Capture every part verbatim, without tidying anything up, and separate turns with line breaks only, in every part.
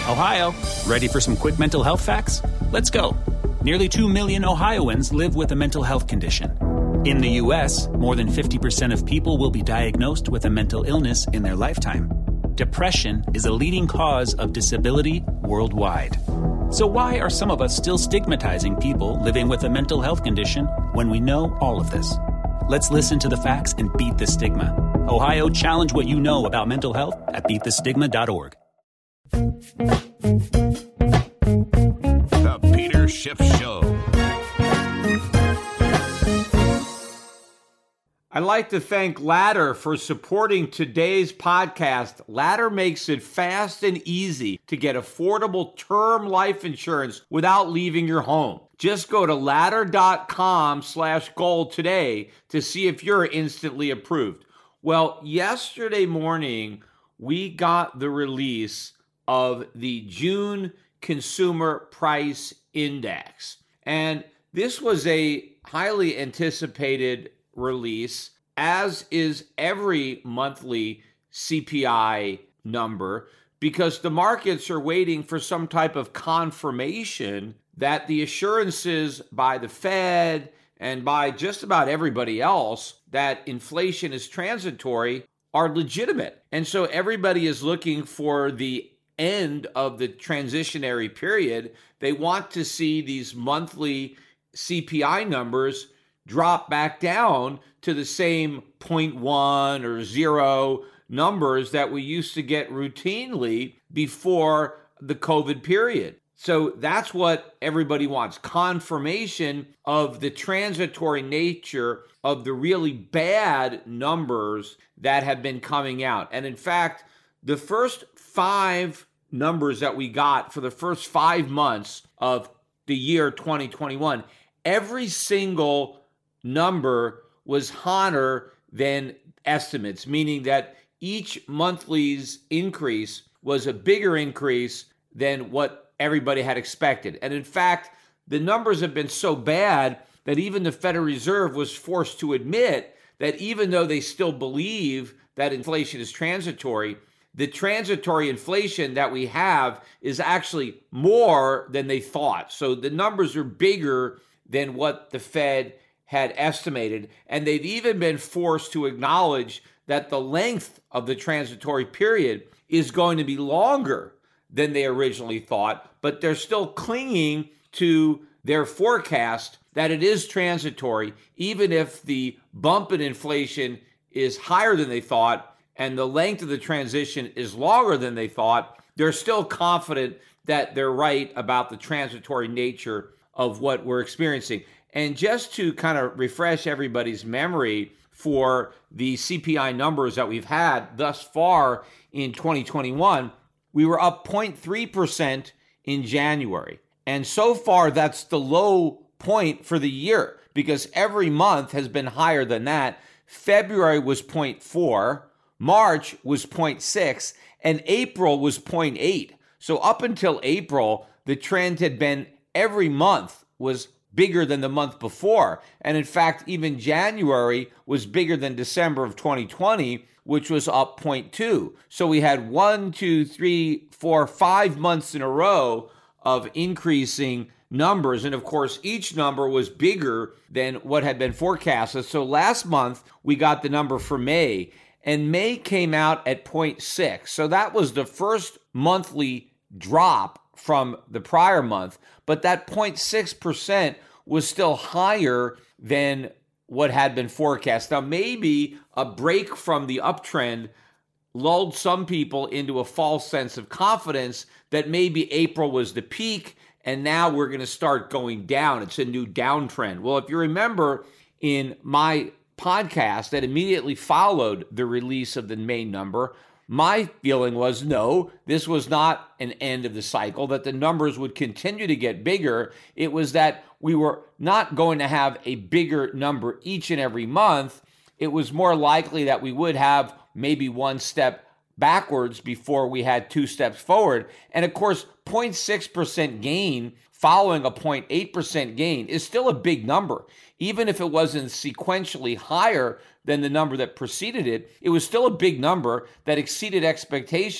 Ohio, ready for some quick mental health facts? Let's go. Nearly two million Ohioans live with a mental health condition. In the U S, more than fifty percent of people will be diagnosed with a mental illness in their lifetime. Depression is a leading cause of disability worldwide. So why are some of us still stigmatizing people living with a mental health condition when we know all of this? Let's listen to the facts and beat the stigma. Ohio, challenge what you know about mental health at beat the stigma dot org.
The Peter Schiff Show.
I'd like to thank Ladder for supporting today's podcast. Ladder makes it fast and easy to get affordable term life insurance without leaving your home. Just go to ladder.com slash gold today to see if you're instantly approved. Well, yesterday morning, we got the release of the June Consumer Price Index. And this was a highly anticipated release, as is every monthly C P I number, because the markets are waiting for some type of confirmation that the assurances by the Fed and by just about everybody else that inflation is transitory are legitimate. And so everybody is looking for the end of the transitionary period. They want to see these monthly C P I numbers drop back down to the same zero point one or zero numbers that we used to get routinely before the COVID period. So that's what everybody wants, confirmation of the transitory nature of the really bad numbers that have been coming out. And in fact, the first five numbers that we got for the first five months of the year twenty twenty-one, every single number was hotter than estimates, meaning that each monthly's increase was a bigger increase than what everybody had expected. And in fact, the numbers have been so bad that even the Federal Reserve was forced to admit that even though they still believe that inflation is transitory, the transitory inflation that we have is actually more than they thought. So the numbers are bigger than what the Fed had estimated, and they've even been forced to acknowledge that the length of the transitory period is going to be longer than they originally thought, but they're still clinging to their forecast that it is transitory, even if the bump in inflation is higher than they thought and the length of the transition is longer than they thought. They're still confident that they're right about the transitory nature of what we're experiencing. And just to kind of refresh everybody's memory for the C P I numbers that we've had thus far in twenty twenty-one, we were up zero point three percent in January. And so far, that's the low point for the year because every month has been higher than that. February was zero point four, March was zero point six, and April was zero point eight. So up until April, the trend had been every month was bigger than the month before. And in fact, even January was bigger than December of twenty twenty, which was up zero point two. So we had one, two, three, four, five months in a row of increasing numbers. And of course, each number was bigger than what had been forecasted. So last month, we got the number for May, and May came out at zero point six. So that was the first monthly drop from the prior month, but that zero point six percent was still higher than what had been forecast. Now, maybe a break from the uptrend lulled some people into a false sense of confidence that maybe April was the peak and now we're going to start going down. It's a new downtrend. Well, if you remember in my podcast that immediately followed the release of the May number, my feeling was, no, this was not an end of the cycle, that the numbers would continue to get bigger. It was that we were not going to have a bigger number each and every month. It was more likely that we would have maybe one step backwards before we had two steps forward. And of course, zero point six percent gain following a zero point eight percent gain is still a big number. Even if it wasn't sequentially higher than the number that preceded it, it was still a big number that exceeded expectations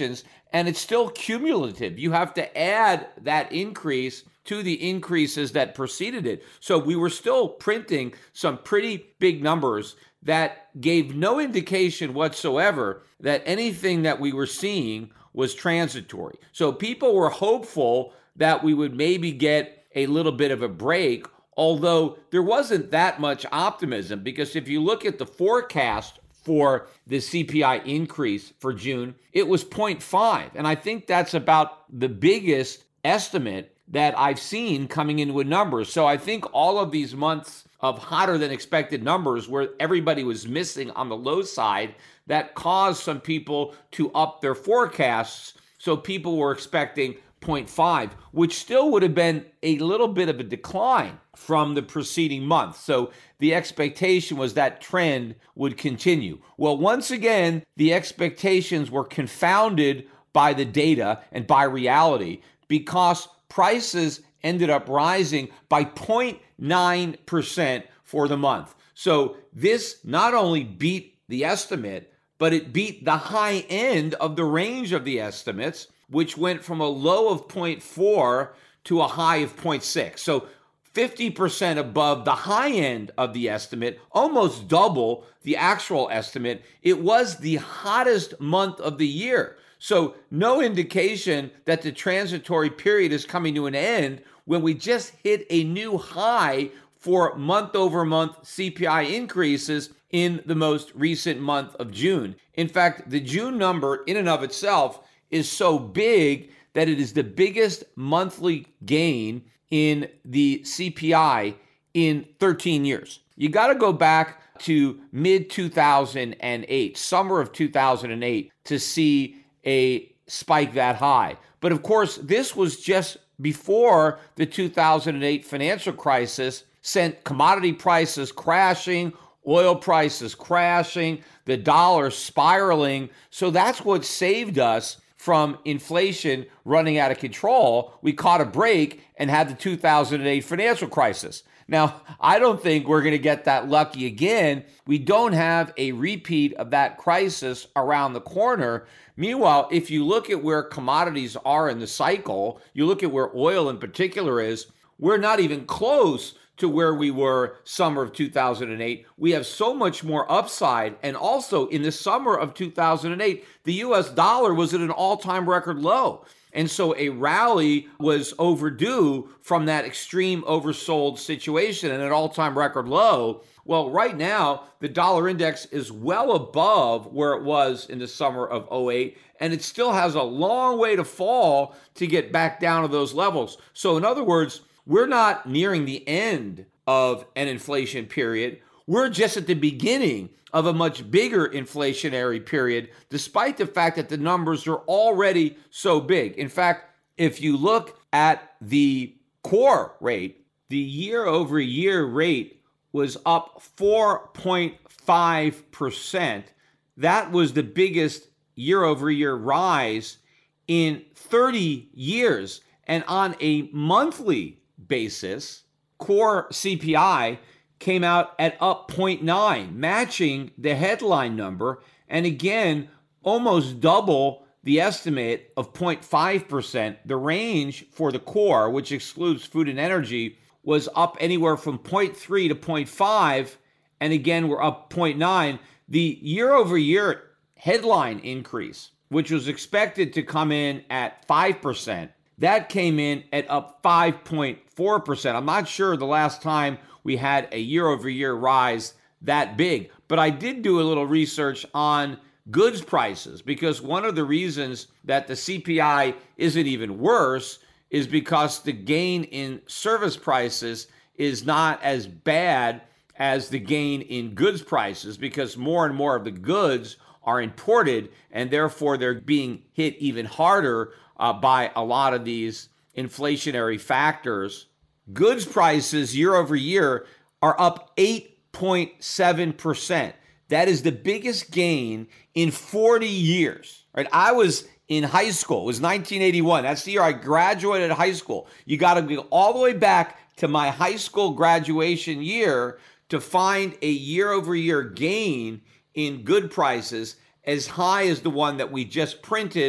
and it's still cumulative. You have to add that increase to the increases that preceded it. So we were still printing some pretty big numbers that gave no indication whatsoever that anything that we were seeing was transitory. So people were hopeful that we would maybe get a little bit of a break, although there wasn't that much optimism, because if you look at the forecast for the C P I increase for June, it was zero point five. And I think that's about the biggest estimate that I've seen coming into a number. So I think all of these months of hotter than expected numbers where everybody was missing on the low side, that caused some people to up their forecasts. So people were expecting zero point five, which still would have been a little bit of a decline from the preceding month. So the expectation was that trend would continue. Well, once again, the expectations were confounded by the data and by reality, because prices ended up rising by zero point nine percent for the month. So this not only beat the estimate, but it beat the high end of the range of the estimates, which went from a low of zero point four to a high of zero point six. So fifty percent above the high end of the estimate, almost double the actual estimate. It was the hottest month of the year. So no indication that the transitory period is coming to an end when we just hit a new high for month over month C P I increases in the most recent month of June. In fact, the June number in and of itself is so big that it is the biggest monthly gain in the C P I in thirteen years. You got to go back to mid two thousand eight, summer of two thousand eight, to see a spike that high. But of course, this was just before the two thousand eight financial crisis sent commodity prices crashing, oil prices crashing, the dollar spiraling. So that's what saved us from inflation running out of control. We caught a break and had the two thousand eight financial crisis. Now, I don't think we're going to get that lucky again. We don't have a repeat of that crisis around the corner. Meanwhile, if you look at where commodities are in the cycle, you look at where oil in particular is, we're not even close to where we were summer of two thousand eight. We have so much more upside. And also in the summer of two thousand eight, the U S dollar was at an all-time record low. And so a rally was overdue from that extreme oversold situation and an all-time record low. Well, right now, the dollar index is well above where it was in the summer of oh eight, and it still has a long way to fall to get back down to those levels. So in other words, we're not nearing the end of an inflation period. We're just at the beginning of a much bigger inflationary period, despite the fact that the numbers are already so big. In fact, if you look at the core rate, the year over year rate was up four point five percent. That was the biggest year over year rise in thirty years. And on a monthly basis, core C P I came out at up zero point nine, matching the headline number, and again, almost double the estimate of zero point five percent. The range for the core, which excludes food and energy, was up anywhere from zero point three to zero point five, and again, we're up zero point nine. The year-over-year headline increase, which was expected to come in at five percent, that came in at up five point four percent. I'm not sure the last time we had a year-over-year rise that big, but I did do a little research on goods prices, because one of the reasons that the C P I isn't even worse is because the gain in service prices is not as bad as the gain in goods prices, because more and more of the goods are imported, and therefore they're being hit even harder uh, by a lot of these inflationary factors. Goods prices year over year are up eight point seven percent. That is the biggest gain in forty years. Right? I was in high school. It was nineteen eighty-one. That's the year I graduated high school. You got to go all the way back to my high school graduation year to find a year over year gain in good prices as high as the one that we just printed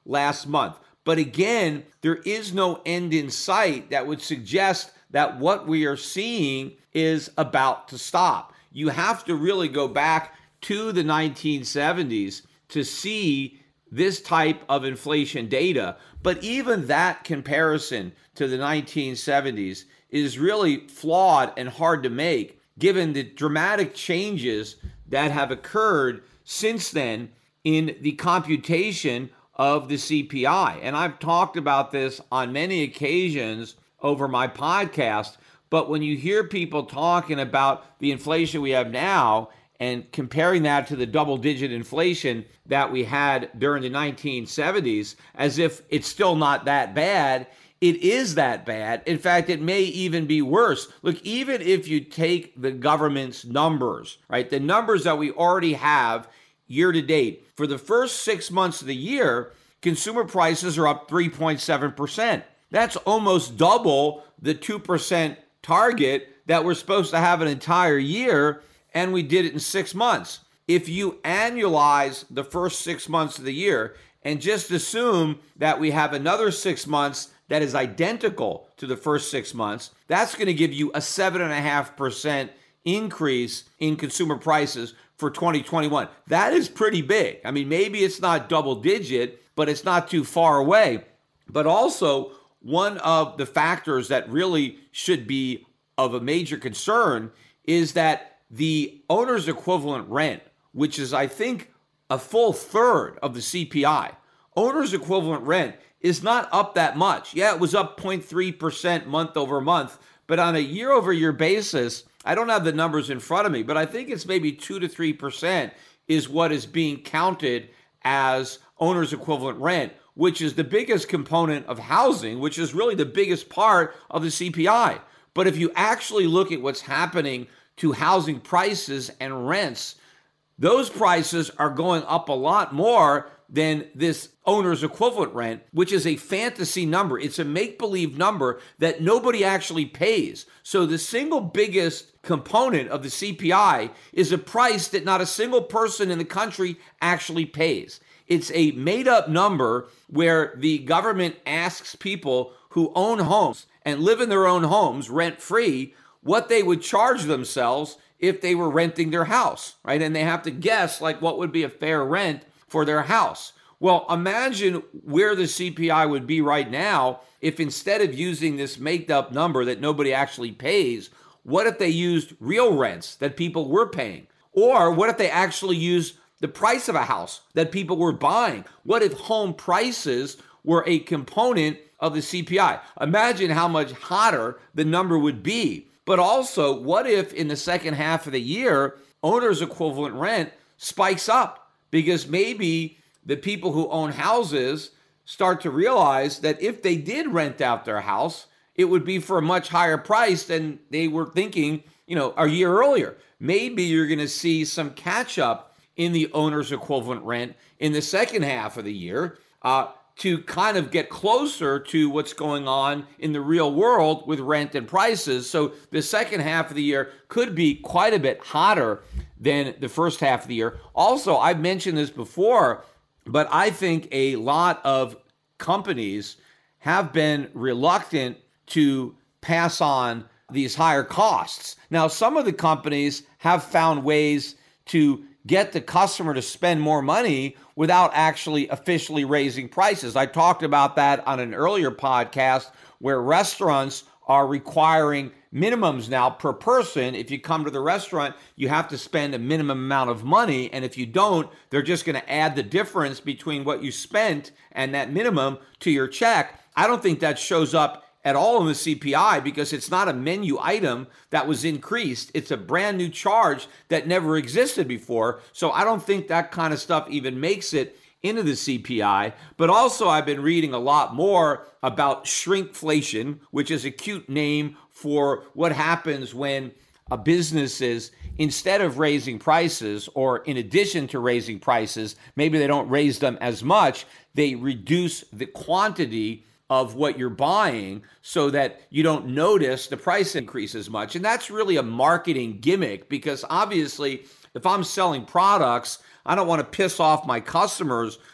last month. But again, there is no end in sight that would suggest that what we are seeing is about to stop. You have to really go back to the nineteen seventies to see this type of inflation data. But even that comparison to the nineteen seventies is really flawed and hard to make, given the dramatic changes that have occurred since then in the computation of the C P I. And I've talked about this on many occasions over my podcast, but when you hear people talking about the inflation we have now and comparing that to the double-digit inflation that we had during the nineteen seventies, as if it's still not that bad, it is that bad. In fact, it may even be worse. Look, even if you take the government's numbers, right, the numbers that we already have year to date, for the first six months of the year, consumer prices are up three point seven percent. That's almost double the two percent target that we're supposed to have an entire year, and we did it in six months. If you annualize the first six months of the year and just assume that we have another six months that is identical to the first six months, that's going to give you a seven point five percent increase in consumer prices for twenty twenty-one. That is pretty big. I mean, maybe it's not double digit, but it's not too far away. But also, one of the factors that really should be of a major concern is that the owner's equivalent rent, which is, I think, a full third of the C P I, owner's equivalent rent is not up that much. Yeah, it was up zero point three percent month over month, but on a year over year basis, I don't have the numbers in front of me, but I think it's maybe two to three percent is what is being counted as owner's equivalent rent, which is the biggest component of housing, which is really the biggest part of the C P I. But if you actually look at what's happening to housing prices and rents, those prices are going up a lot more than this owner's equivalent rent, which is a fantasy number. It's a make-believe number that nobody actually pays. So the single biggest component of the C P I is a price that not a single person in the country actually pays. It's a made-up number where the government asks people who own homes and live in their own homes rent-free what they would charge themselves if they were renting their house, right? And they have to guess like what would be a fair rent for their house. Well, imagine where the C P I would be right now if instead of using this made-up number that nobody actually pays, what if they used real rents that people were paying? Or what if they actually used the price of a house that people were buying? What if home prices were a component of the C P I? Imagine how much hotter the number would be. But also, what if in the second half of the year, owner's equivalent rent spikes up? Because maybe the people who own houses start to realize that if they did rent out their house, it would be for a much higher price than they were thinking, you know, a year earlier. Maybe you're going to see some catch up in the owner's equivalent rent in the second half of the year uh, to kind of get closer to what's going on in the real world with rent and prices. So the second half of the year could be quite a bit hotter than the first half of the year. Also, I've mentioned this before, but I think a lot of companies have been reluctant to pass on these higher costs. Now, some of the companies have found ways to get the customer to spend more money without actually officially raising prices. I talked about that on an earlier podcast where restaurants are requiring minimums now per person. If you come to the restaurant, you have to spend a minimum amount of money. And if you don't, they're just going to add the difference between what you spent and that minimum to your check. I don't think that shows up at all in the C P I because it's not a menu item that was increased. It's a brand new charge that never existed before. So I don't think that kind of stuff even makes it into the C P I. But also I've been reading a lot more about shrinkflation, which is a cute name for what happens when a businesses, instead of raising prices or in addition to raising prices, maybe they don't raise them as much, they reduce the quantity of what you're buying so that you don't notice the price increase as much. And that's really a marketing gimmick because obviously if I'm selling products, I don't want to piss off my customers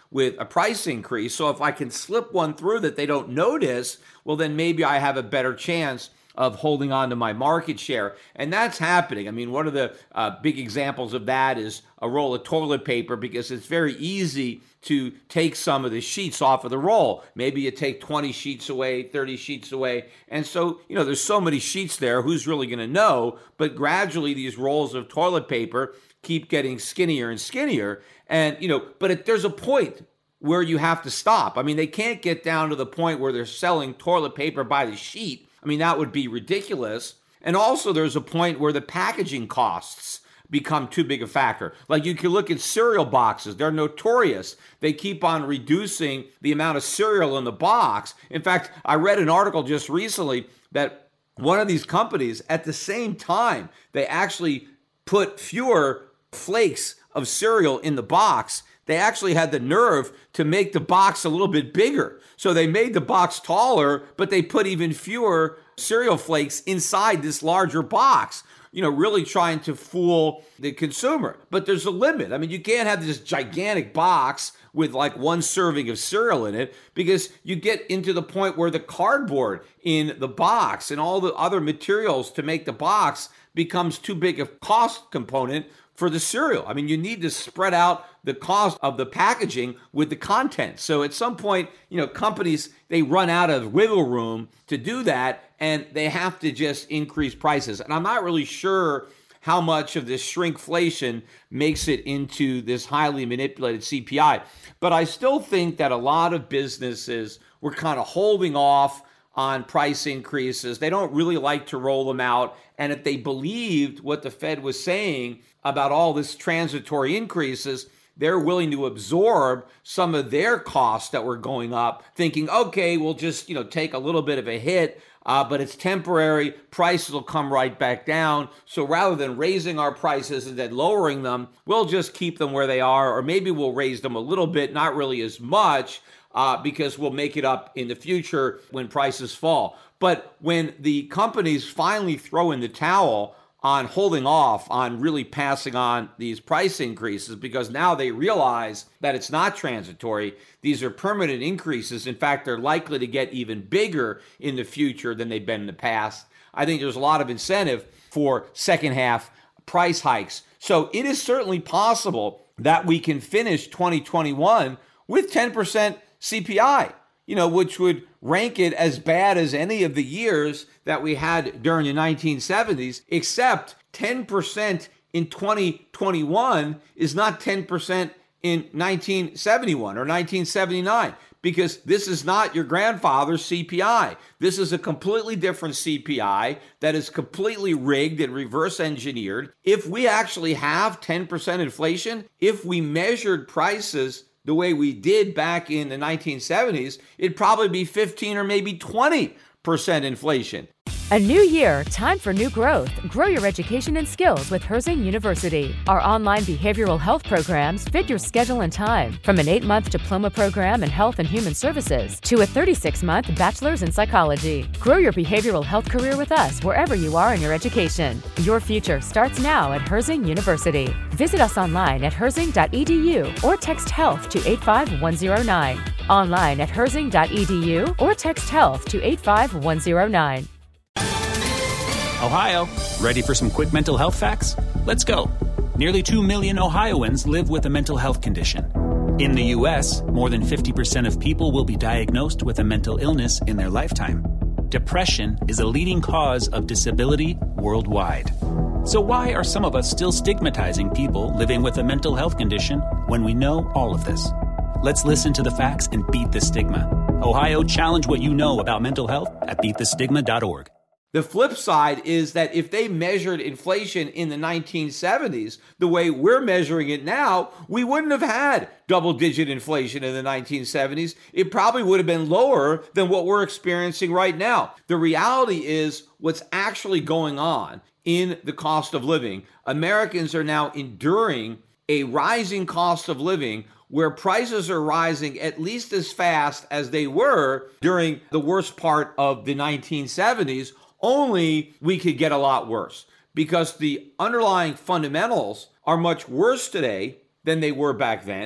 with a price increase. So if I can slip one through that they don't notice, well, then maybe I have a better chance of holding on to my market share. And that's happening. I mean, one of the uh, big examples of that is a roll of toilet paper, because it's very easy to take some of the sheets off of the roll. Maybe you take twenty sheets away, thirty sheets away. And so, you know, there's so many sheets there, who's really going to know? But gradually these rolls of toilet paper keep getting skinnier and skinnier. And, you know, but it, there's a point where you have to stop. I mean, they can't get down to the point where they're selling toilet paper by the sheet. I mean, that would be ridiculous. And also there's a point where the packaging costs become too big a factor. Like you can look at cereal boxes. They're notorious. They keep on reducing the amount of cereal in the box. In fact, I read an article just recently that one of these companies, at the same time, they actually put fewer flakes of cereal in the box. They actually had the nerve to make the box a little bit bigger. So they made the box taller, but they put even fewer cereal flakes inside this larger box, you know, really trying to fool the consumer. But there's a limit. I mean, you can't have this gigantic box with like one serving of cereal in it, because you get into the point where the cardboard in the box and all the other materials to make the box becomes too big a cost component for the cereal. I mean, you need to spread out the cost of the packaging with the content. So at some point, you know, companies, they run out of wiggle room to do that, and they have to just increase prices. And I'm not really sure how much of this shrinkflation makes it into this highly manipulated C P I. But I still think that a lot of businesses were kind of holding off on price increases. They don't really like to roll them out. And if they believed what the Fed was saying about all this transitory increases, they're willing to absorb some of their costs that were going up, thinking, okay, we'll just, you know, take a little bit of a hit, uh, but it's temporary. Prices will come right back down. So rather than raising our prices and then lowering them, we'll just keep them where they are, or maybe we'll raise them a little bit, not really as much, uh, because we'll make it up in the future when prices fall. But when the companies finally throw in the towel on holding off on really passing on these price increases, because now they realize that it's not transitory. These are permanent increases. In fact, they're likely to get even bigger in the future than they've been in the past. I think there's a lot of incentive for second half price hikes. So it is certainly possible that we can finish twenty twenty-one with ten percent C P I, you know, which would rank it as bad as any of the years that we had during the nineteen seventies, except ten percent in twenty twenty-one is not ten percent in nineteen seventy-one or nineteen seventy-nine, because this is not your grandfather's C P I. This is a completely different C P I that is completely rigged and reverse engineered. If we actually have ten percent inflation, if we measured prices the way we did back in the nineteen seventies, it'd probably be fifteen or maybe twenty percent inflation.
A new year, time for new growth. Grow your education and skills with Herzing University. Our online behavioral health programs fit your schedule and time. From an eight-month diploma program in health and human services to a thirty-six month bachelor's in psychology. Grow your behavioral health career with us wherever you are in your education. Your future starts now at Herzing University. Visit us online at herzing dot e d u or text health to eight five one zero nine. Online at herzing dot e d u or text health to eight five one zero nine.
Ohio, ready for some quick mental health facts? Let's go. Nearly two million Ohioans live with a mental health condition. In the U S, more than fifty percent of people will be diagnosed with a mental illness in their lifetime. Depression is a leading cause of disability worldwide. So why are some of us still stigmatizing people living with a mental health condition when we know all of this? Let's listen to the facts and beat the stigma. Ohio, challenge what you know about mental health at beat the stigma dot org.
The flip side is that if they measured inflation in the nineteen seventies the way we're measuring it now, we wouldn't have had double-digit inflation in the nineteen seventies. It probably would have been lower than what we're experiencing right now. The reality is what's actually going on in the cost of living. Americans are now enduring a rising cost of living where prices are rising at least as fast as they were during the worst part of the nineteen seventies. Only we could get a lot worse, because the underlying fundamentals are much worse today than they were back then.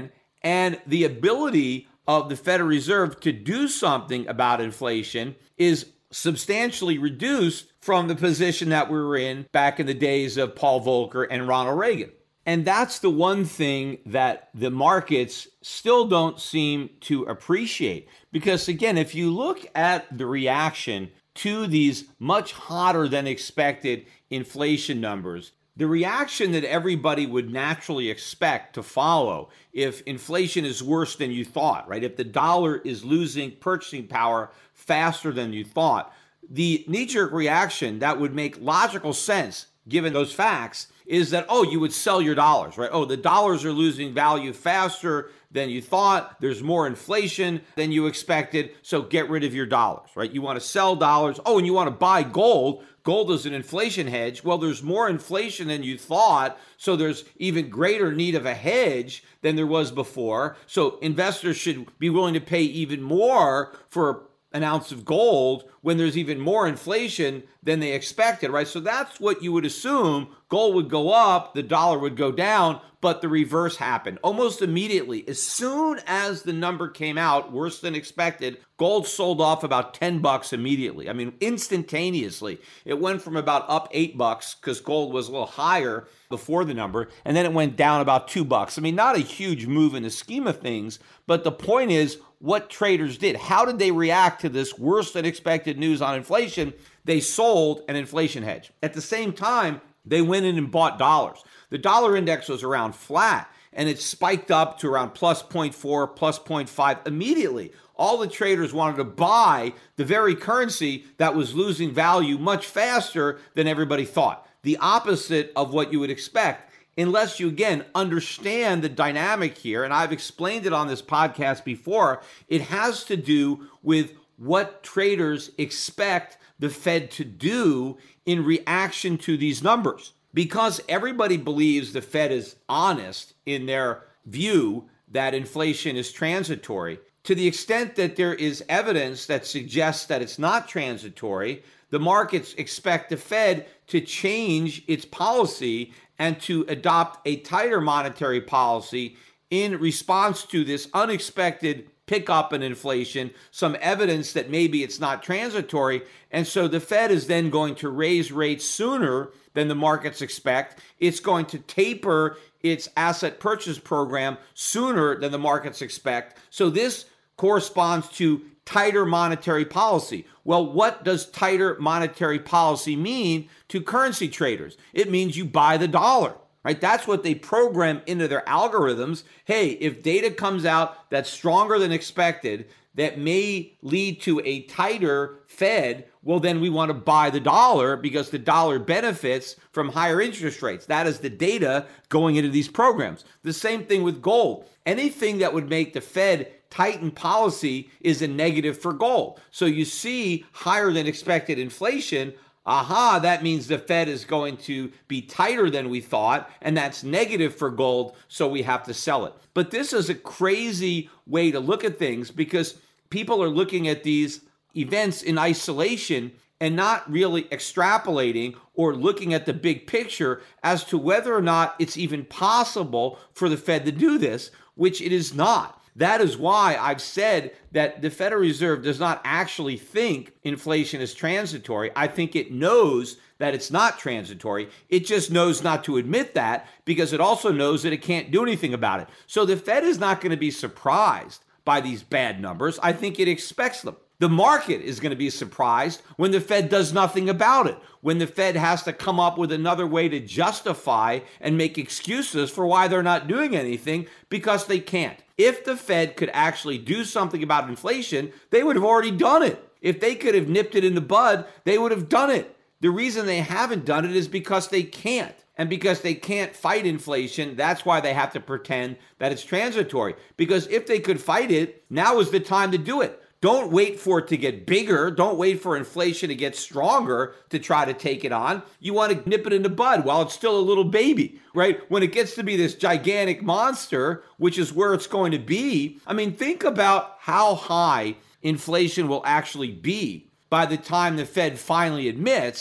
And the ability of the Federal Reserve to do something about inflation is substantially reduced from the position that we were in back in the days of Paul Volcker and Ronald Reagan. And that's the one thing that the markets still don't seem to appreciate. Because again, if you look at the reaction to these much hotter than expected inflation numbers, the reaction that everybody would naturally expect to follow if inflation is worse than you thought, right? If the dollar is losing purchasing power faster than you thought, the knee-jerk reaction that would make logical sense given those facts is that, oh, you would sell your dollars, right? Oh, the dollars are losing value faster than you thought. There's more inflation than you expected, so get rid of your dollars, right? You want to sell dollars. Oh, and you want to buy gold. Gold is an inflation hedge. Well, there's more inflation than you thought, so there's even greater need of a hedge than there was before. So investors should be willing to pay even more for an ounce of gold when there's even more inflation than they expected, right? So that's what you would assume. Gold would go up, the dollar would go down, but the reverse happened almost immediately. As soon as the number came out, worse than expected, gold sold off about ten bucks immediately. I mean, instantaneously. It went from about up eight bucks because gold was a little higher before the number, and then it went down about two bucks. I mean, not a huge move in the scheme of things, but the point is what traders did. How did they react to this worse than expected news on inflation? They sold an inflation hedge. At the same time, they went in and bought dollars. The dollar index was around flat, and it spiked up to around plus zero point four, plus zero point five immediately. All the traders wanted to buy the very currency that was losing value much faster than everybody thought. The opposite of what you would expect, unless you, again, understand the dynamic here. And I've explained it on this podcast before. It has to do with what traders expect the Fed to do in reaction to these numbers. Because everybody believes the Fed is honest in their view that inflation is transitory, to the extent that there is evidence that suggests that it's not transitory, the markets expect the Fed to change its policy and to adopt a tighter monetary policy in response to this unexpected pickup in inflation, some evidence that maybe it's not transitory. And so the Fed is then going to raise rates sooner than the markets expect. It's going to taper its asset purchase program sooner than the markets expect. So this corresponds to tighter monetary policy. Well, what does tighter monetary policy mean to currency traders? It means you buy the dollar, right? That's what they program into their algorithms. Hey, if data comes out that's stronger than expected, that may lead to a tighter Fed, well, then we want to buy the dollar because the dollar benefits from higher interest rates. That is the data going into these programs. The same thing with gold. Anything that would make the Fed tighten policy is a negative for gold. So you see higher than expected inflation. Aha, that means the Fed is going to be tighter than we thought, and that's negative for gold, so we have to sell it. But this is a crazy way to look at things because people are looking at these events in isolation and not really extrapolating or looking at the big picture as to whether or not it's even possible for the Fed to do this, which it is not. That is why I've said that the Federal Reserve does not actually think inflation is transitory. I think it knows that it's not transitory. It just knows not to admit that because it also knows that it can't do anything about it. So the Fed is not going to be surprised by these bad numbers. I think it expects them. The market is going to be surprised when the Fed does nothing about it, when the Fed has to come up with another way to justify and make excuses for why they're not doing anything because they can't. If the Fed could actually do something about inflation, they would have already done it. If they could have nipped it in the bud, they would have done it. The reason they haven't done it is because they can't. And because they can't fight inflation, that's why they have to pretend that it's transitory. Because if they could fight it, now is the time to do it. Don't wait for it to get bigger. Don't wait for inflation to get stronger to try to take it on. You want to nip it in the bud while it's still a little baby, right? When it gets to be this gigantic monster, which is where it's going to be. I mean, think about how high inflation will actually be by the time the Fed finally admits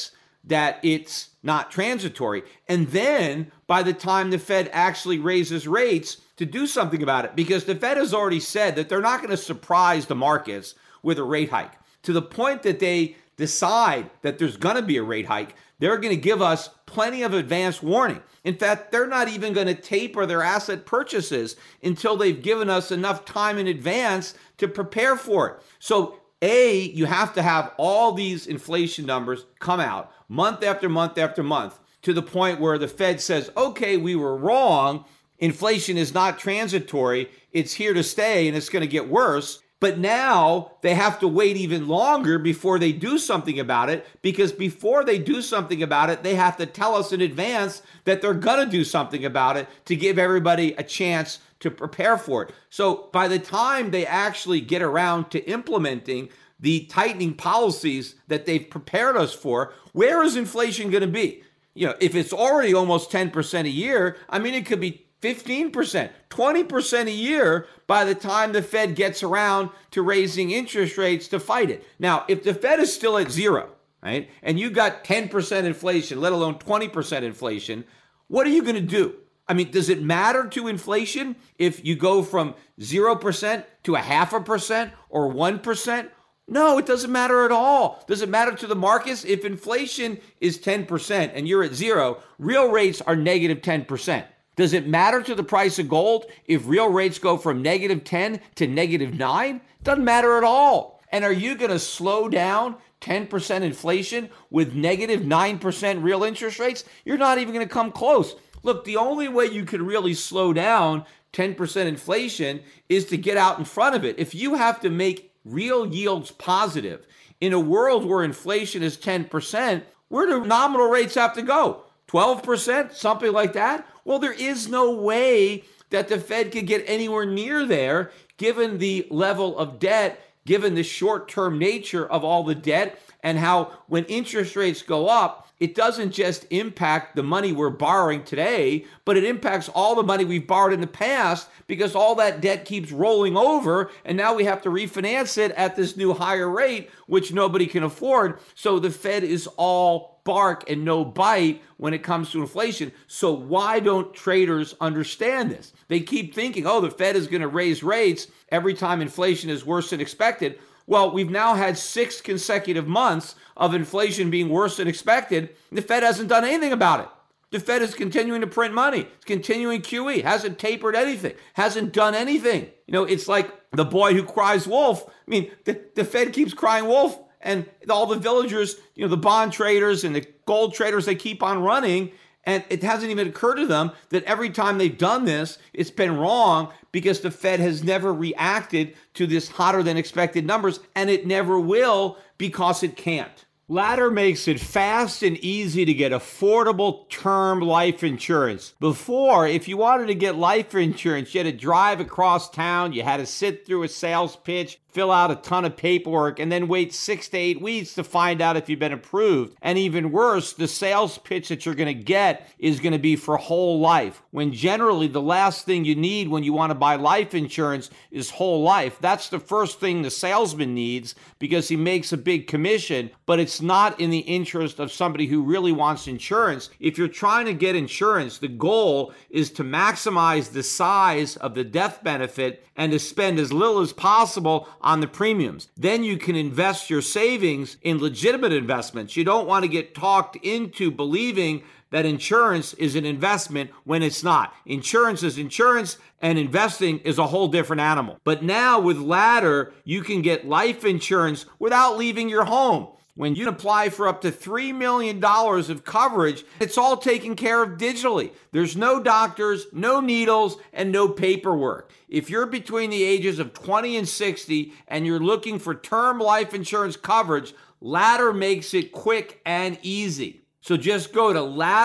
that it's not transitory. And then by the time the Fed actually raises rates, to do something about it, because the Fed has already said that they're not going to surprise the markets with a rate hike. To the point that they decide that there's going to be a rate hike, they're going to give us plenty of advance warning. In fact, they're not even going to taper their asset purchases until they've given us enough time in advance to prepare for it. So A, you have to have all these inflation numbers come out month after month after month to the point where the Fed says, okay, we were wrong. Inflation is not transitory. It's here to stay and it's going to get worse. But now they have to wait even longer before they do something about it, because before they do something about it, they have to tell us in advance that they're going to do something about it to give everybody a chance to prepare for it. So by the time they actually get around to implementing the tightening policies that they've prepared us for, where is inflation going to be? You know, if it's already almost ten percent a year, I mean, it could be fifteen percent, twenty percent a year by the time the Fed gets around to raising interest rates to fight it. Now, if the Fed is still at zero, right, and you got ten percent inflation, let alone twenty percent inflation, what are you going to do? I mean, does it matter to inflation if you go from zero percent to a half a percent or one percent? No, it doesn't matter at all. Does it matter to the markets? If inflation is ten percent and you're at zero, real rates are negative ten percent. Does it matter to the price of gold if real rates go from negative ten to negative nine? Doesn't matter at all. And are you going to slow down ten percent inflation with negative nine percent real interest rates? You're not even going to come close. Look, the only way you can really slow down ten percent inflation is to get out in front of it. If you have to make real yields positive in a world where inflation is ten percent, where do nominal rates have to go? twelve percent, something like that? Well, there is no way that the Fed could get anywhere near there, given the level of debt, given the short-term nature of all the debt, and how when interest rates go up, it doesn't just impact the money we're borrowing today, but it impacts all the money we've borrowed in the past, because all that debt keeps rolling over, and now we have to refinance it at this new higher rate, which nobody can afford. So the Fed is all bark and no bite when it comes to inflation. So why don't traders understand this? They keep thinking, oh, the Fed is going to raise rates every time inflation is worse than expected. Well, we've now had six consecutive months of inflation being worse than expected. The Fed hasn't done anything about it. The Fed is continuing to print money. It's continuing Q E, hasn't tapered anything, hasn't done anything. You know, it's like the boy who cries wolf. I mean, the, the Fed keeps crying wolf, and all the villagers, you know, the bond traders and the gold traders, they keep on running. And it hasn't even occurred to them that every time they've done this, it's been wrong, because the Fed has never reacted to this hotter than expected numbers, and it never will, because it can't. Ladder makes it fast and easy to get affordable term life insurance. Before, if you wanted to get life insurance, you had to drive across town, you had to sit through a sales pitch, fill out a ton of paperwork, and then wait six to eight weeks to find out if you've been approved. And even worse, the sales pitch that you're going to get is going to be for whole life, when generally the last thing you need when you want to buy life insurance is whole life. That's the first thing the salesman needs, because he makes a big commission, but it's not in the interest of somebody who really wants insurance. If you're trying to get insurance, the goal is to maximize the size of the death benefit and to spend as little as possible on the premiums. Then you can invest your savings in legitimate investments. You don't want to get talked into believing that insurance is an investment when it's not. Insurance is insurance, and investing is a whole different animal. But now with Ladder, you can get life insurance without leaving your home. When you apply for up to three million dollars of coverage, it's all taken care of digitally. There's no doctors, no needles, and no paperwork. If you're between the ages of twenty and sixty and you're looking for term life insurance coverage, Ladder makes it quick and easy. So just go to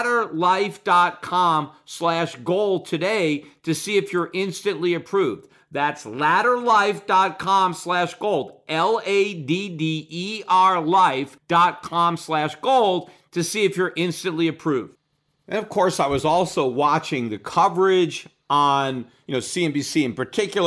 ladderlife.com slash gold today to see if you're instantly approved. That's ladderlife.com slash gold, L A D D E R life.com slash gold to see if you're instantly approved. And of course, I was also watching the coverage on, you know, C N B C in particular,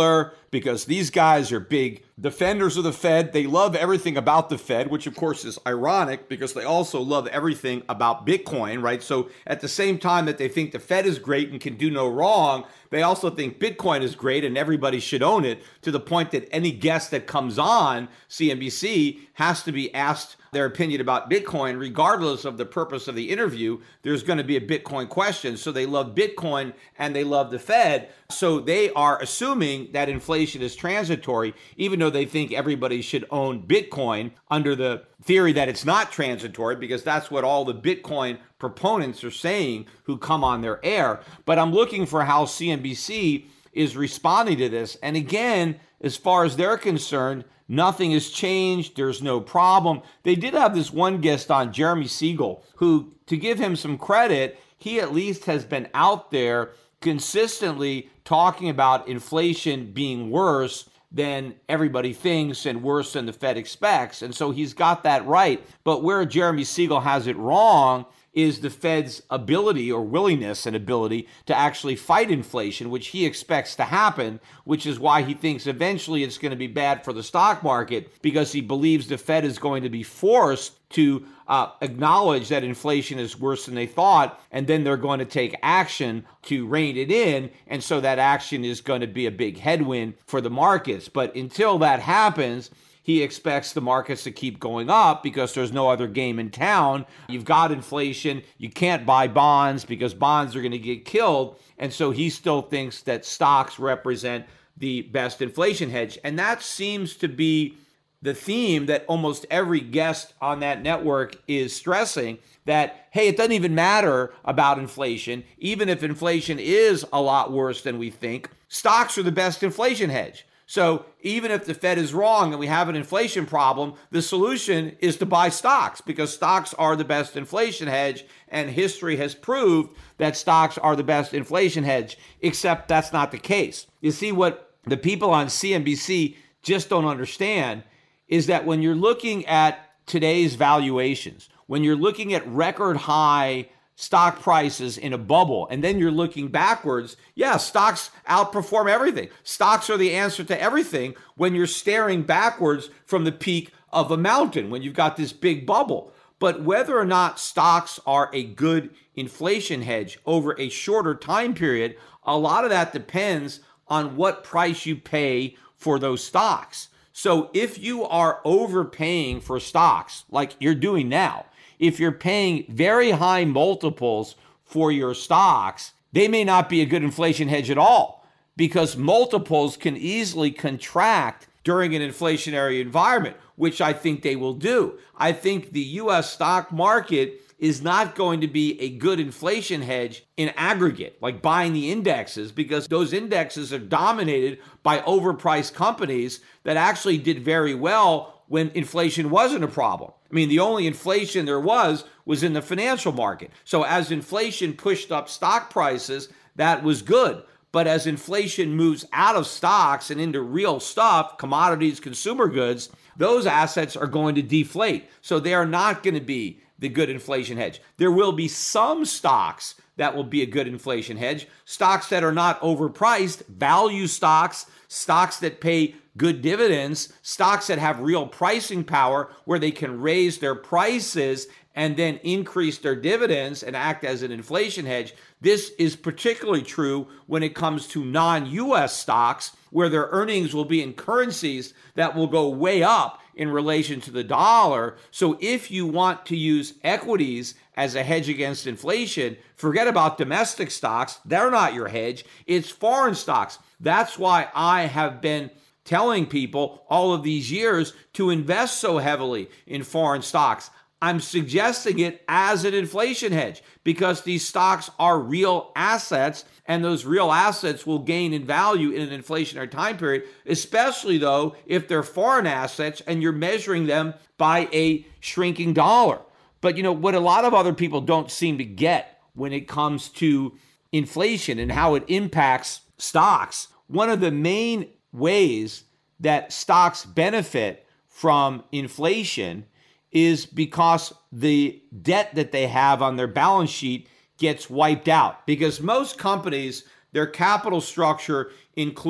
because these guys are big defenders of the Fed. They love everything about the Fed, which of course is ironic because they also love everything about Bitcoin, right? So at the same time that they think the Fed is great and can do no wrong, they also think Bitcoin is great and everybody should own it, to the point that any guest that comes on C N B C has to be asked their opinion about Bitcoin, regardless of the purpose of the interview. There's going to be a Bitcoin question. So they love Bitcoin and they love the Fed. So they are assuming that inflation is transitory, even though they think everybody should own Bitcoin under the theory that it's not transitory, because that's what all the Bitcoin proponents are saying who come on their air. But I'm looking for how C N B C is responding to this. And again, as far as they're concerned, nothing has changed. There's no problem. They did have this one guest on, Jeremy Siegel, who, to give him some credit, he at least has been out there consistently talking about inflation being worse than everybody thinks and worse than the Fed expects. And so he's got that right. But where Jeremy Siegel has it wrong is the Fed's ability or willingness and ability to actually fight inflation, which he expects to happen, which is why he thinks eventually it's going to be bad for the stock market, because he believes the Fed is going to be forced to uh, acknowledge that inflation is worse than they thought, and then they're going to take action to rein it in, and so that action is going to be a big headwind for the markets. But until that happens, he expects the markets to keep going up because there's no other game in town. You've got inflation. You can't buy bonds because bonds are going to get killed. And so he still thinks that stocks represent the best inflation hedge. And that seems to be the theme that almost every guest on that network is stressing, that, hey, it doesn't even matter about inflation. Even if inflation is a lot worse than we think, stocks are the best inflation hedge. So even if the Fed is wrong and we have an inflation problem, the solution is to buy stocks, because stocks are the best inflation hedge, and history has proved that stocks are the best inflation hedge, except that's not the case. You see, what the people on C N B C just don't understand is that when you're looking at today's valuations, when you're looking at record high stock prices in a bubble, and then you're looking backwards, yeah, stocks outperform everything. Stocks are the answer to everything when you're staring backwards from the peak of a mountain, when you've got this big bubble. But whether or not stocks are a good inflation hedge over a shorter time period, a lot of that depends on what price you pay for those stocks. So if you are overpaying for stocks, like you're doing now, if you're paying very high multiples for your stocks, they may not be a good inflation hedge at all, because multiples can easily contract during an inflationary environment, which I think they will do. I think the U S stock market is not going to be a good inflation hedge in aggregate, like buying the indexes, because those indexes are dominated by overpriced companies that actually did very well when inflation wasn't a problem. I mean, the only inflation there was was in the financial market. So as inflation pushed up stock prices, that was good. But as inflation moves out of stocks and into real stuff, commodities, consumer goods, those assets are going to deflate. So they are not going to be the good inflation hedge. There will be some stocks that will be a good inflation hedge, stocks that are not overpriced, value stocks, stocks that pay good dividends, stocks that have real pricing power where they can raise their prices and then increase their dividends and act as an inflation hedge. This is particularly true when it comes to non-U S stocks, where their earnings will be in currencies that will go way up in relation to the dollar. So if you want to use equities as a hedge against inflation, forget about domestic stocks. They're not your hedge. It's foreign stocks. That's why I have been telling people all of these years to invest so heavily in foreign stocks. I'm suggesting it as an inflation hedge because these stocks are real assets, and those real assets will gain in value in an inflationary time period, especially though if they're foreign assets and you're measuring them by a shrinking dollar. But you know what a lot of other people don't seem to get when it comes to inflation and how it impacts stocks. One of the main ways that stocks benefit from inflation is because the debt that they have on their balance sheet gets wiped out. Because most companies, their capital structure includes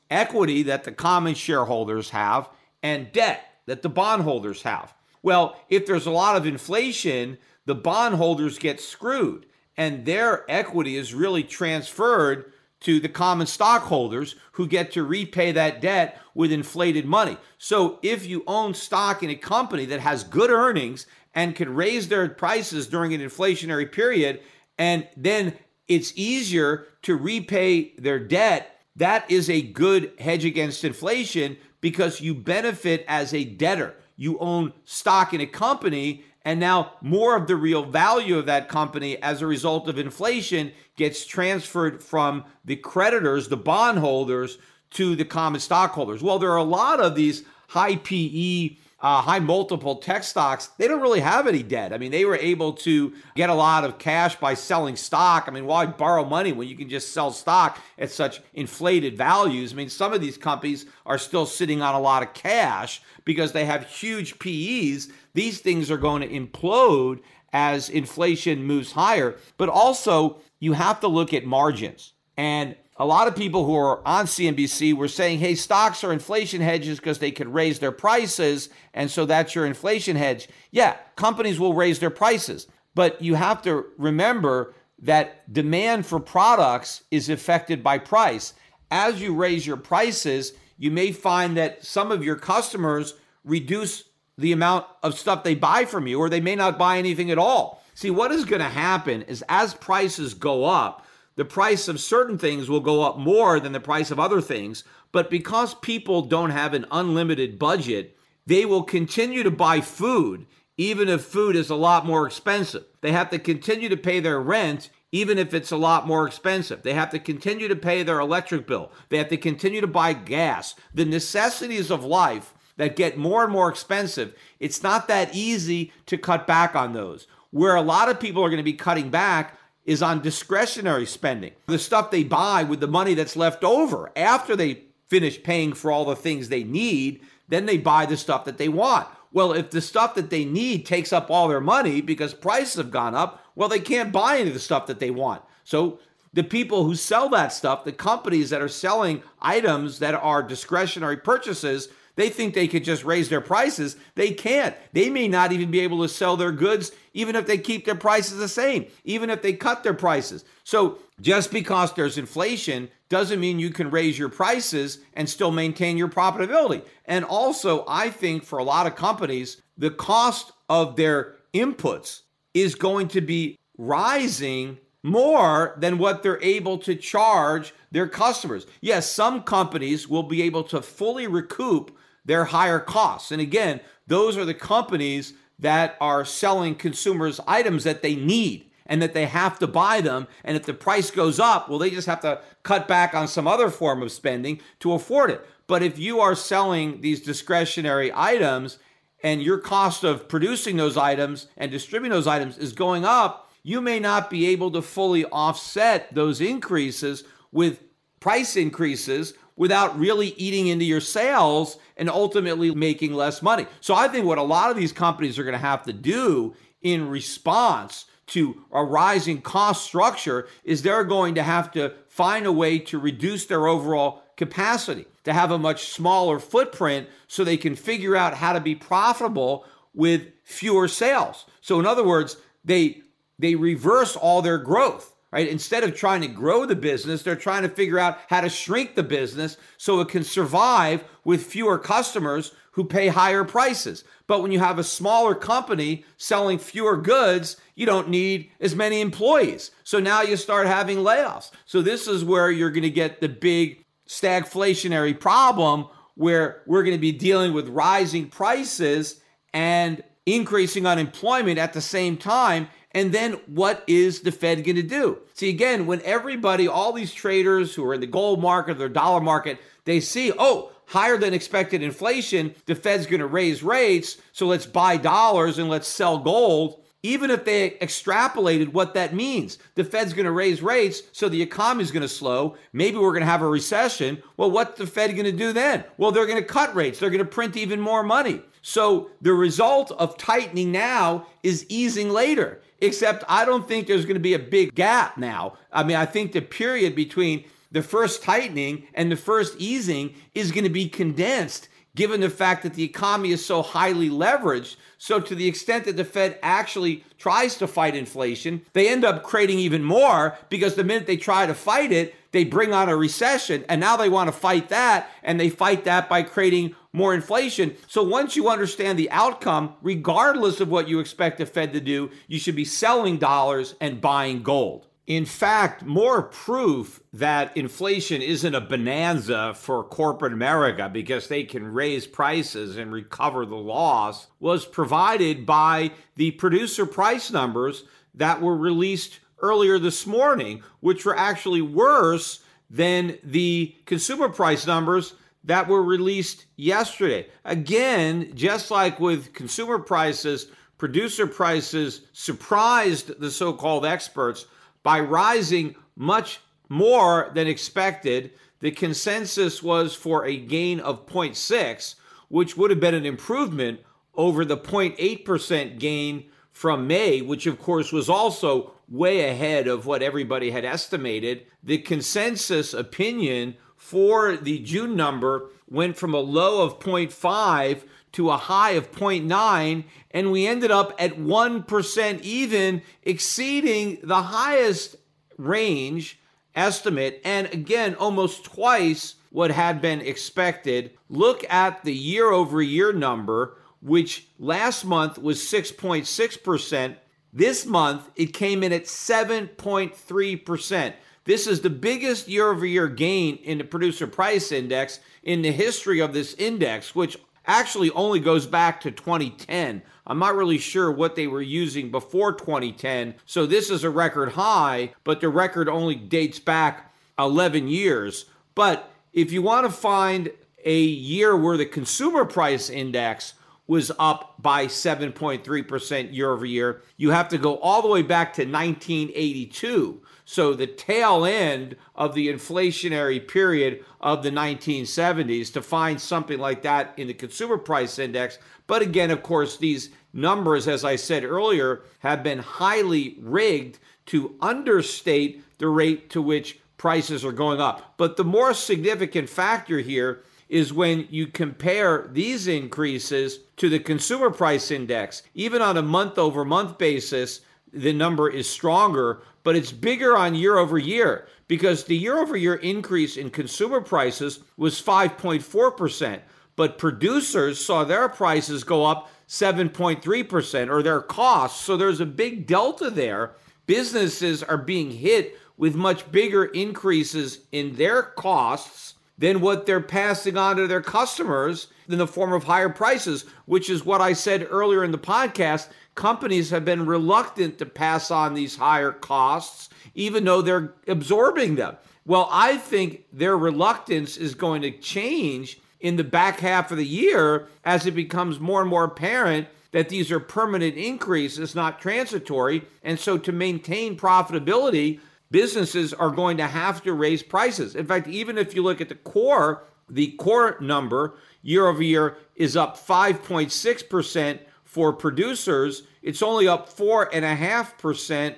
equity that the common shareholders have and debt that the bondholders have. Well, if there's a lot of inflation, the bondholders get screwed, and their equity is really transferred to the common stockholders who get to repay that debt with inflated money. So if you own stock in a company that has good earnings and can raise their prices during an inflationary period, and then it's easier to repay their debt, that is a good hedge against inflation because you benefit as a debtor. You own stock in a company, and now more of the real value of that company as a result of inflation gets transferred from the creditors, the bondholders, to the common stockholders. Well, there are a lot of these high P E, uh, high multiple tech stocks. They don't really have any debt. I mean, they were able to get a lot of cash by selling stock. I mean, why borrow money when you can just sell stock at such inflated values? I mean, some of these companies are still sitting on a lot of cash because they have huge P Es. These things are going to implode as inflation moves higher. But also, you have to look at margins. And a lot of people who are on C N B C were saying, hey, stocks are inflation hedges because they could raise their prices, and so that's your inflation hedge. Yeah, companies will raise their prices, but you have to remember that demand for products is affected by price. As you raise your prices, you may find that some of your customers reduce the amount of stuff they buy from you, or they may not buy anything at all. See, what is going to happen is as prices go up, the price of certain things will go up more than the price of other things. But because people don't have an unlimited budget, they will continue to buy food, even if food is a lot more expensive. They have to continue to pay their rent, even if it's a lot more expensive. They have to continue to pay their electric bill. They have to continue to buy gas. The necessities of life that get more and more expensive, it's not that easy to cut back on those. Where a lot of people are going to be cutting back is on discretionary spending. The stuff they buy with the money that's left over after they finish paying for all the things they need, then they buy the stuff that they want. Well, if the stuff that they need takes up all their money because prices have gone up, well, they can't buy any of the stuff that they want. So the people who sell that stuff, the companies that are selling items that are discretionary purchases, they think they could just raise their prices. They can't. They may not even be able to sell their goods even if they keep their prices the same, even if they cut their prices. So just because there's inflation doesn't mean you can raise your prices and still maintain your profitability. And also, I think for a lot of companies, the cost of their inputs is going to be rising more than what they're able to charge their customers. Yes, some companies will be able to fully recoup their higher costs. And again, those are the companies that are selling consumers items that they need and that they have to buy them. And if the price goes up, well, they just have to cut back on some other form of spending to afford it. But if you are selling these discretionary items and your cost of producing those items and distributing those items is going up, you may not be able to fully offset those increases with price increases without really eating into your sales and ultimately making less money. So I think what a lot of these companies are going to have to do in response to a rising cost structure is they're going to have to find a way to reduce their overall capacity, to have a much smaller footprint so they can figure out how to be profitable with fewer sales. So in other words, they they reverse all their growth. Right? Instead of trying to grow the business, they're trying to figure out how to shrink the business so it can survive with fewer customers who pay higher prices. But when you have a smaller company selling fewer goods, you don't need as many employees. So now you start having layoffs. So this is where you're going to get the big stagflationary problem where we're going to be dealing with rising prices and increasing unemployment at the same time. And then what is the Fed going to do? See, again, when everybody, all these traders who are in the gold market, their dollar market, they see, oh, higher than expected inflation, the Fed's going to raise rates, so let's buy dollars and let's sell gold. Even if they extrapolated what that means, the Fed's going to raise rates, so the economy is going to slow. Maybe we're going to have a recession. Well, what's the Fed going to do then? Well, they're going to cut rates. They're going to print even more money. So the result of tightening now is easing later. Except I don't think there's going to be a big gap now. I mean, I think the period between the first tightening and the first easing is going to be condensed, given the fact that the economy is so highly leveraged. So to the extent that the Fed actually tries to fight inflation, they end up creating even more, because the minute they try to fight it, they bring on a recession, and now they want to fight that, and they fight that by creating more inflation. So once you understand the outcome, regardless of what you expect the Fed to do, you should be selling dollars and buying gold. In fact, more proof that inflation isn't a bonanza for corporate America because they can raise prices and recover the loss was provided by the producer price numbers that were released earlier this morning, which were actually worse than the consumer price numbers that were released yesterday. Again, just like with consumer prices, producer prices surprised the so-called experts by rising much more than expected. The consensus was for a gain of zero point six, which would have been an improvement over the zero point eight percent gain from May, which of course was also way ahead of what everybody had estimated. The consensus opinion for the June number went from a low of zero point five to a high of zero point nine, and we ended up at one percent even, exceeding the highest range estimate, and again, almost twice what had been expected. Look at the year-over-year number, which last month was six point six percent. This month, it came in at seven point three percent. This is the biggest year-over-year gain in the producer price index in the history of this index, which actually only goes back to twenty ten. I'm not really sure what they were using before twenty ten, so this is a record high, but the record only dates back eleven years. But if you want to find a year where the consumer price index was up by seven point three percent year over year, you have to go all the way back to nineteen eighty-two. So the tail end of the inflationary period of the nineteen seventies to find something like that in the consumer price index. But again, of course, these numbers, as I said earlier, have been highly rigged to understate the rate to which prices are going up. But the more significant factor here is when you compare these increases to the consumer price index. Even on a month-over-month basis, the number is stronger, but it's bigger on year over year, because the year over year increase in consumer prices was five point four percent, but producers saw their prices go up seven point three percent, or their costs. So there's a big delta there. Businesses are being hit with much bigger increases in their costs than what they're passing on to their customers in the form of higher prices, which is what I said earlier in the podcast. Companies have been reluctant to pass on these higher costs, even though they're absorbing them. Well, I think their reluctance is going to change in the back half of the year as it becomes more and more apparent that these are permanent increases, not transitory. And so to maintain profitability, businesses are going to have to raise prices. In fact, even if you look at the core, the core number year over year is up five point six percent for producers. It's only up four point five percent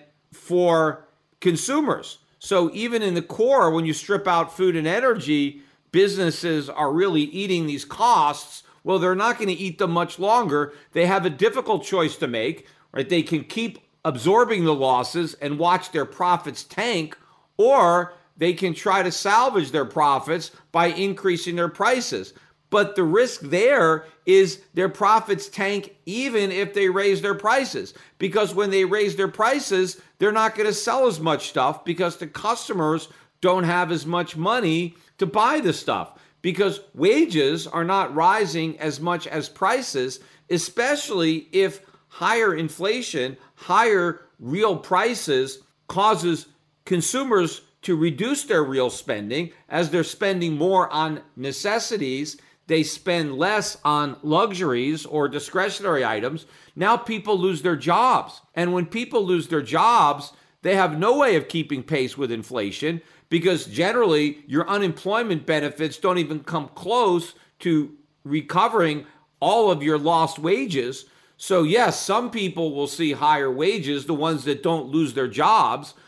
for consumers. So even in the core, when you strip out food and energy, businesses are really eating these costs. Well, they're not going to eat them much longer. They have a difficult choice to make, right? They can keep absorbing the losses and watch their profits tank, or they can try to salvage their profits by increasing their prices. But the risk there is their profits tank even if they raise their prices, because when they raise their prices, they're not going to sell as much stuff because the customers don't have as much money to buy the stuff, because wages are not rising as much as prices, especially if higher inflation, higher real prices causes consumers to reduce their real spending. As they're spending more on necessities, they spend less on luxuries or discretionary items. Now people lose their jobs. And when people lose their jobs, they have no way of keeping pace with inflation, because generally your unemployment benefits don't even come close to recovering all of your lost wages. So yes, some people will see higher wages, the ones that don't lose their jobs,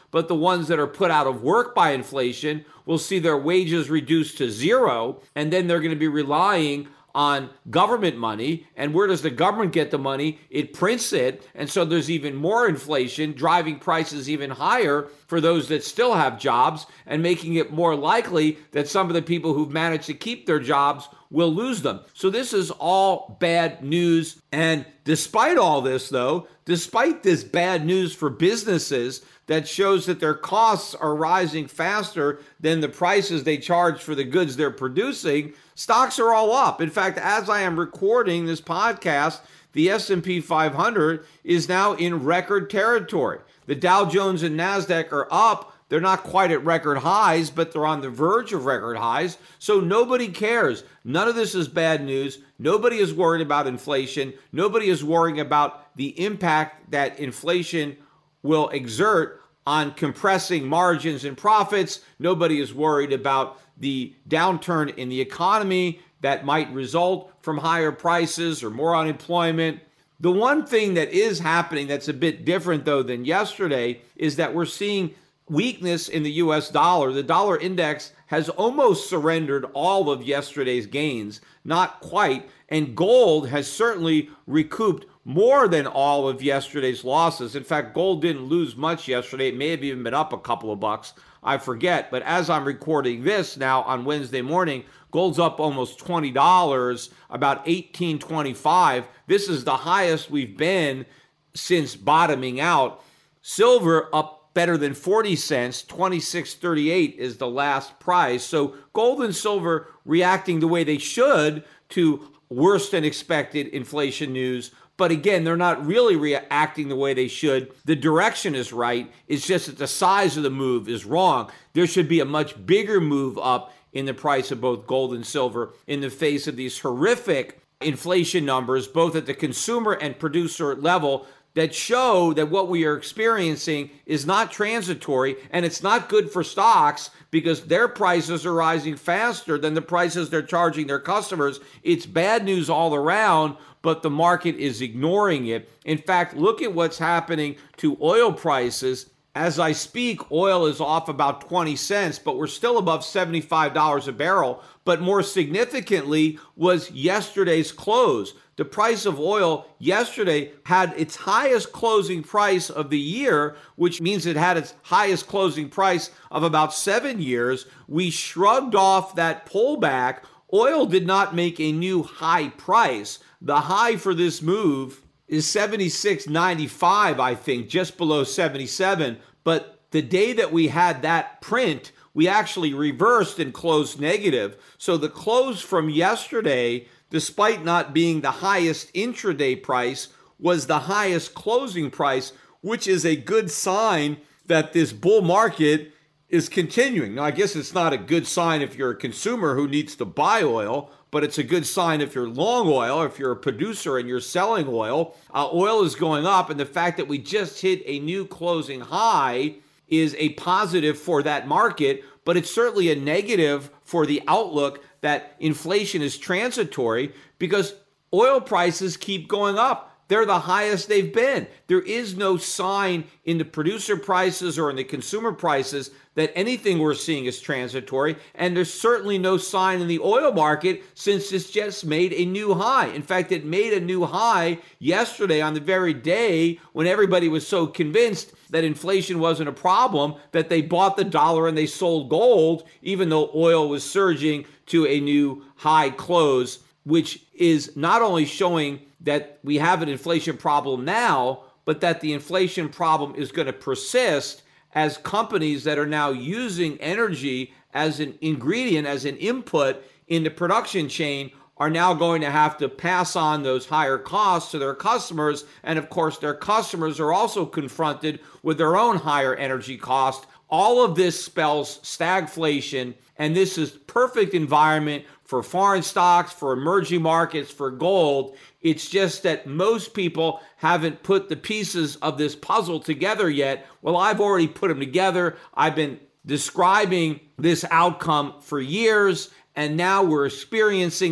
but the ones that are put out of work by inflation will see their wages reduced to zero, and then they're going to be relying on government money. And where does the government get the money? It prints it, and so there's even more inflation, driving prices even higher for those that still have jobs and making it more likely that some of the people who've managed to keep their jobs will lose them. So this is all bad news. And despite all this, though, despite this bad news for businesses that shows that their costs are rising faster than the prices they charge for the goods they're producing, stocks are all up. In fact, as I am recording this podcast, the S and P five hundred is now in record territory. The Dow Jones and NASDAQ are up. They're not quite at record highs, but they're on the verge of record highs. So nobody cares. None of this is bad news. Nobody is worried about inflation. Nobody is worrying about the impact that inflation will exert on compressing margins and profits. Nobody is worried about the downturn in the economy that might result from higher prices or more unemployment. The one thing that is happening that's a bit different, though, than yesterday is that we're seeing weakness in the U S dollar. The dollar index has almost surrendered all of yesterday's gains, not quite, and gold has certainly recouped more than all of yesterday's losses. In fact, gold didn't lose much yesterday. It may have even been up a couple of bucks. I forget. But as I'm recording this now on Wednesday morning, gold's up almost twenty dollars, about eighteen twenty-five. This is the highest we've been since bottoming out. Silver up better than forty cents, twenty-six thirty-eight is the last price. So gold and silver reacting the way they should to worse than expected inflation news. But again, they're not really reacting the way they should. The direction is right. It's just that the size of the move is wrong. There should be a much bigger move up in the price of both gold and silver in the face of these horrific inflation numbers, both at the consumer and producer level, that show that what we are experiencing is not transitory, and it's not good for stocks because their prices are rising faster than the prices they're charging their customers. It's bad news all around, but the market is ignoring it. In fact, look at what's happening to oil prices. As I speak, oil is off about twenty cents, but we're still above seventy-five dollars a barrel. But more significantly was yesterday's close. The price of oil yesterday had its highest closing price of the year, which means it had its highest closing price of about seven years. We shrugged off that pullback. Oil did not make a new high price. The high for this move is seventy-six ninety-five, I think, just below seventy-seven. But the day that we had that print, we actually reversed and closed negative. So the close from yesterday, despite not being the highest intraday price, was the highest closing price, which is a good sign that this bull market is continuing. Now, I guess it's not a good sign if you're a consumer who needs to buy oil, but it's a good sign if you're long oil, if you're a producer and you're selling oil. Uh, oil is going up, and the fact that we just hit a new closing high is a positive for that market, but it's certainly a negative for the outlook that inflation is transitory because oil prices keep going up. They're the highest they've been. There is no sign in the producer prices or in the consumer prices that anything we're seeing is transitory. And there's certainly no sign in the oil market since it's just made a new high. In fact, it made a new high yesterday on the very day when everybody was so convinced that inflation wasn't a problem that they bought the dollar and they sold gold, even though oil was surging to a new high close, which is not only showing that we have an inflation problem now, but that the inflation problem is going to persist as companies that are now using energy as an ingredient, as an input in the production chain are now going to have to pass on those higher costs to their customers. And of course, their customers are also confronted with their own higher energy cost. All of this spells stagflation, and this is perfect environment for foreign stocks, for emerging markets, for gold. It's just that most people haven't put the pieces of this puzzle together yet. Well, I've already put them together. I've been describing this outcome for years, and now we're experiencing it.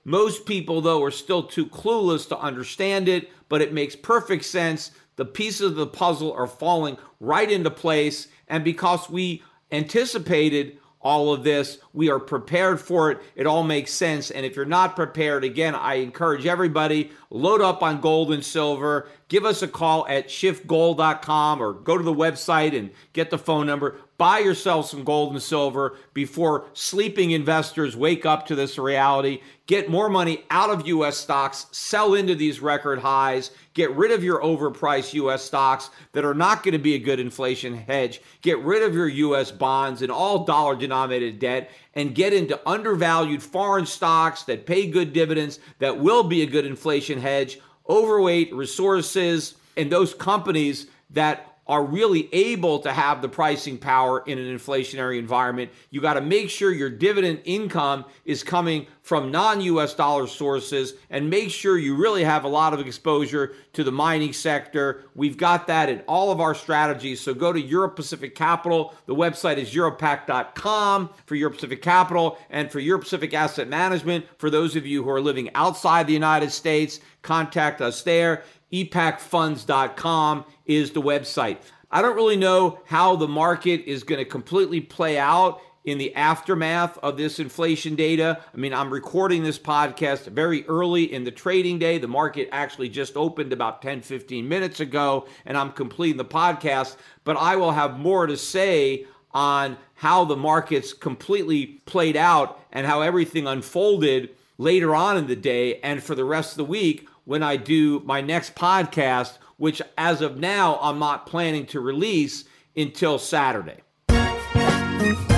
Most people, though, are still too clueless to understand it, but it makes perfect sense. The pieces of the puzzle are falling right into place. And because we anticipated all of this, we are prepared for it. It all makes sense. And if you're not prepared, again, I encourage everybody, load up on gold and silver. Give us a call at shift gold dot com or go to the website and get the phone number. Buy yourself some gold and silver before sleeping investors wake up to this reality. Get more money out of U S stocks, sell into these record highs, get rid of your overpriced U S stocks that are not going to be a good inflation hedge, get rid of your U S bonds and all dollar-denominated debt, and get into undervalued foreign stocks that pay good dividends, that will be a good inflation hedge, overweight resources, and those companies that are really able to have the pricing power in an inflationary environment. You got to make sure your dividend income is coming from non-U S dollar sources, and make sure you really have a lot of exposure to the mining sector. We've got that in all of our strategies. So go to Europe Pacific Capital. The website is europac dot com for Europe Pacific Capital, and for Europe Pacific Asset Management, for those of you who are living outside the United States, contact us there. e pac funds dot com is the website. I don't really know how the market is going to completely play out in the aftermath of this inflation data. I mean, I'm recording this podcast very early in the trading day. The market actually just opened about ten, fifteen minutes ago, and I'm completing the podcast. But I will have more to say on how the markets completely played out and how everything unfolded later on in the day and for the rest of the week when I do my next podcast, which as of now, I'm not planning to release until Saturday.